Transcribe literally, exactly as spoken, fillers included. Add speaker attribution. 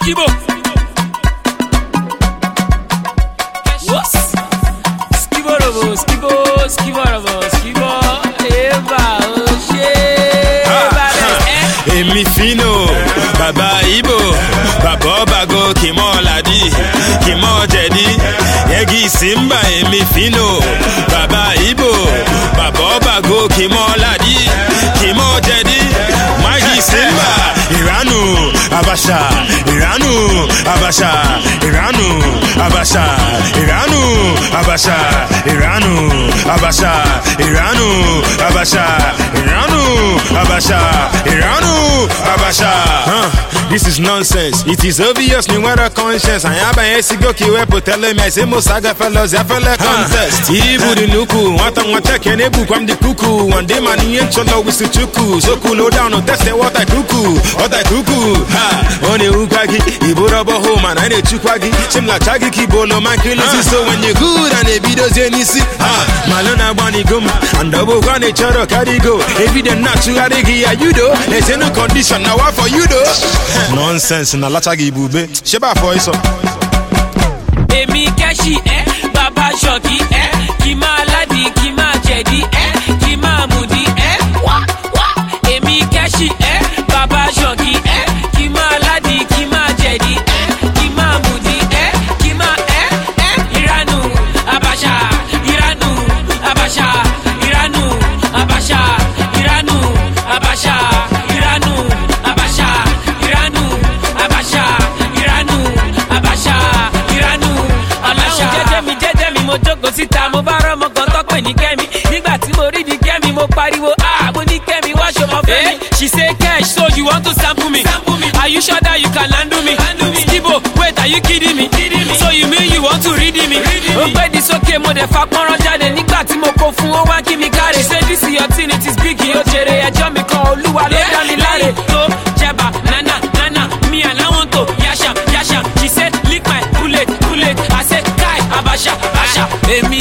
Speaker 1: Skibo. What? Skibo robo, skibo, skibo robo, skibo. Eva, oh shit.
Speaker 2: Emi fino, baba Ibo, baba bago kimo ladi, kimo jedi, yegi simba emi fino, baba Ibo, baba bago kimo ladi, kimo jedi, magi simba, Iranu, Abasha, Iranu, Abasha, Iranu, Abasha, Iranu, Abasha, Iranu, Abasha, Iranu, Abasha, Iranu, Abasha, Iranu, Abasha. Huh. This is nonsense. It is obvious me what a conscience. I am a sigo ki we potele me se mo saga fellows ya fella contest. Ibu di nuku, wata wata kene bu kwam di kuku. One day man yen cholo wisu chuku. So cool no down no test what I kuku, what I kuku. Ha, one ukagi, ibu robo home and I ne chukwagi. Chimla chagi ki bolo man kilisi. So when you good and the videos yenisi. Ha, malona bani guma and double one choro carry go. Evident natural ya you do. There's no condition now for you do. Nonsense na lachagi bube. Sheba for iso.
Speaker 1: Emi keshi eh, baba shoki eh, kima ladi, kima jedi eh, kima mudi eh. Wa wa. Emi keshi eh, baba shoki eh, kima ladi, kima jedi eh, kima mudi eh, kima eh eh. Iranu, Abasha, Iranu, Abasha, Iranu, Abasha, Iranu, Abasha, Iranu, Abasha, Iranu, Abasha, Iranu, Abasha, Iranu, Abasha. Jẹ́jẹ́ mi jẹ́jẹ́ mi mo jókòó síta mo bá rọ́mọ kan tọ́pẹ́ ní kẹ́mi nígbà tí mo rí ní kẹ́mi mo pariwo ah mo ní kẹ́mi wá ṣọmọ fẹ́ mi. She say cash so you want to sample me? Are you sure that you can handle me? Skibo wait are you kidding me? So you mean you want to read me? Ó gbé di sókè mo dẹ̀ fa pọ́nrán jáde nígbà tí mo kó fún ó wá kí mi káre. She say this is your thing it is big ó jèrè ẹjọ́ mi kan olúwa ló dá mi láre. Tó jẹba nana nana me and I want to yasha yasha. She said lick my bullet bullet I said kai Abasha Abasha. Èmi